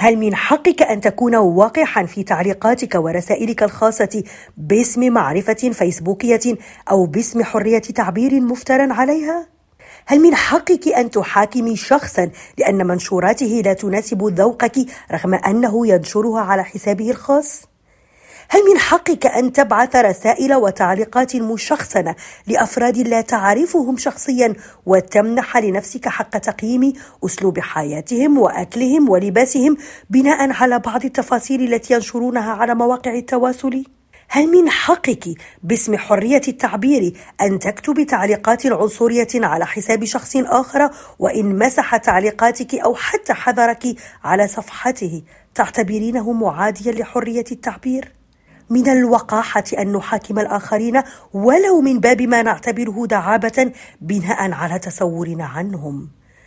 هل من حقك أن تكون وقحا في تعليقاتك ورسائلك الخاصة باسم معرفة فيسبوكية أو باسم حرية تعبير مفترى عليها؟ هل من حقك أن تحاكمي شخصا لأن منشوراته لا تناسب ذوقك رغم أنه ينشرها على حسابه الخاص؟ هل من حقك أن تبعث رسائل وتعليقات مشخصنة لأفراد لا تعرفهم شخصيا وتمنح لنفسك حق تقييم أسلوب حياتهم وأكلهم ولباسهم بناء على بعض التفاصيل التي ينشرونها على مواقع التواصل؟ هل من حقك باسم حرية التعبير أن تكتبي تعليقات عنصرية على حساب شخص آخر وإن مسح تعليقاتك أو حتى حذرك على صفحته تعتبرينه معاديا لحرية التعبير؟ من الوقاحة أن نحاكم الآخرين ولو من باب ما نعتبره دعابة بناء على تصورنا عنهم،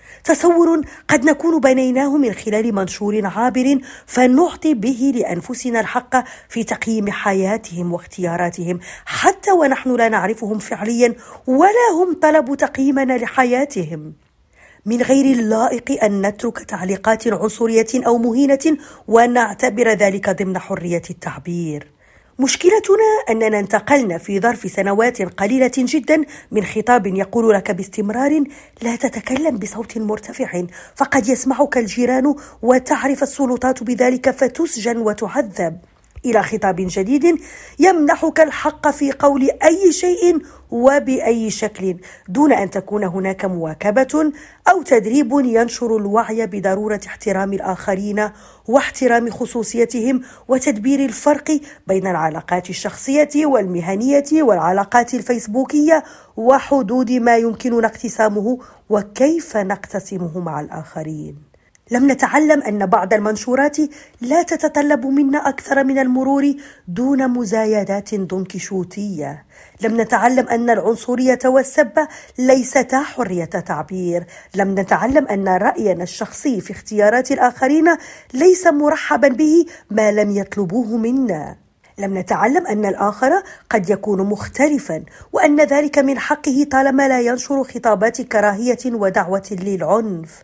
تصور قد نكون بنيناه من خلال منشور عابر فنعطي به لأنفسنا الحق في تقييم حياتهم واختياراتهم حتى ونحن لا نعرفهم فعليا ولا هم طلبوا تقييمنا لحياتهم. من غير اللائق أن نترك تعليقات عنصرية أو مهينة ونعتبر ذلك ضمن حرية التعبير. مشكلتنا أننا انتقلنا في ظرف سنوات قليلة جدا من خطاب يقول لك باستمرار لا تتكلم بصوت مرتفع فقد يسمعك الجيران وتعرف السلطات بذلك فتسجن وتعذب، إلى خطاب جديد يمنحك الحق في قول أي شيء وبأي شكل دون أن تكون هناك مواكبة أو تدريب ينشر الوعي بضرورة احترام الآخرين واحترام خصوصيتهم وتدبير الفرق بين العلاقات الشخصية والمهنية والعلاقات الفيسبوكية وحدود ما يمكننا اقتسامه وكيف نقتسمه مع الآخرين. لم نتعلم أن بعض المنشورات لا تتطلب منا أكثر من المرور دون مزايدات دونكيشوتية. لم نتعلم أن العنصرية والسب ليستا حرية تعبير. لم نتعلم أن رأينا الشخصي في اختيارات الآخرين ليس مرحبا به ما لم يطلبوه منا. لم نتعلم أن الآخر قد يكون مختلفا وأن ذلك من حقه طالما لا ينشر خطابات كراهية ودعوة للعنف.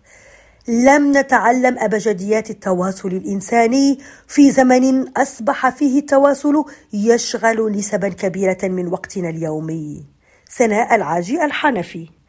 لم نتعلم أبجديات التواصل الإنساني في زمن أصبح فيه التواصل يشغل نسبا كبيرة من وقتنا اليومي. سناء العاجي الحنفي.